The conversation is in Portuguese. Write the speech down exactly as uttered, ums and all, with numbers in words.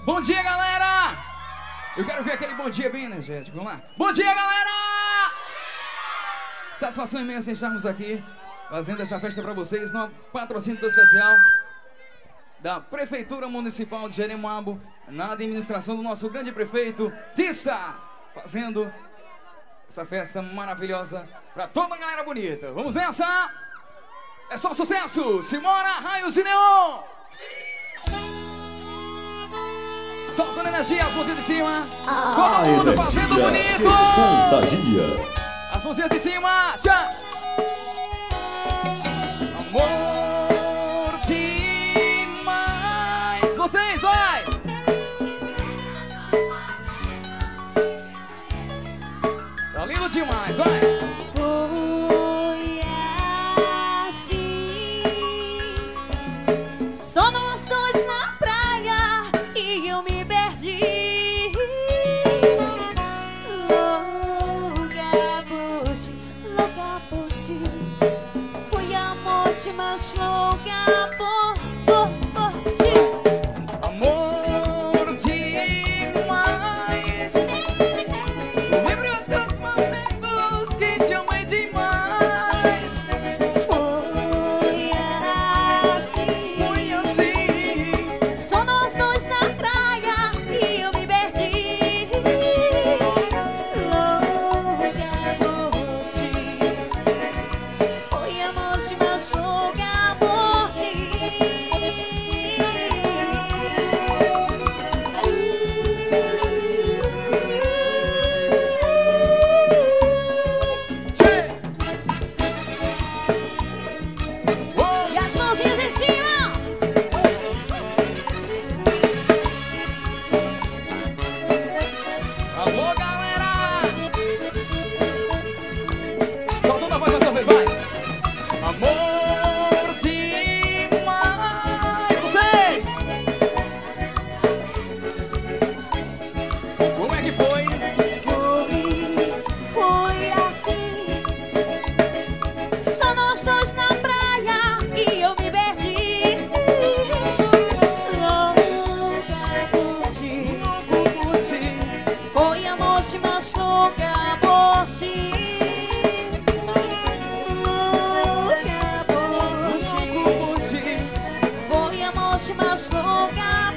Bom dia, galera! Eu quero ver aquele bom dia bem energético. Vamos lá. Bom dia, galera! Satisfação imensa em estarmos aqui fazendo essa festa para vocês no patrocínio todo especial da Prefeitura Municipal de Jeremoabo, na administração do nosso grande prefeito Tista, fazendo essa festa maravilhosa para toda a galera bonita. Vamos nessa! É só sucesso! Simbora, raios e neon! Soltando energia, as mãozinhas de cima. Ah, todo mundo fazendo bonito! Contagia. As mãozinhas de cima. Tchau! Amor demais. Vocês, vai! Tá lindo demais, vai! Foi assim, só nós dois na praia e eu me perdi. Louca por ti, louca por ti. Foi amor demais, louca por, por, por ti. Amor demais. Lembre os seus momentos que te amei demais. Foi assim, Foi assim. só nós dois na praia e eu me perdi. Louca por ti. Foi amor demais, louca por ti. E as mãozinhas em cima. Alô, galera! Solta a voz dessa vez, vai! Amor demais! Vocês! Como é que foi? Foi, foi assim, só nós dois na praia e eu me perdi. Louca por ti, Por ti, foi amor demais, louca por ti. Louca por ti, por ti. foi amor demais, louca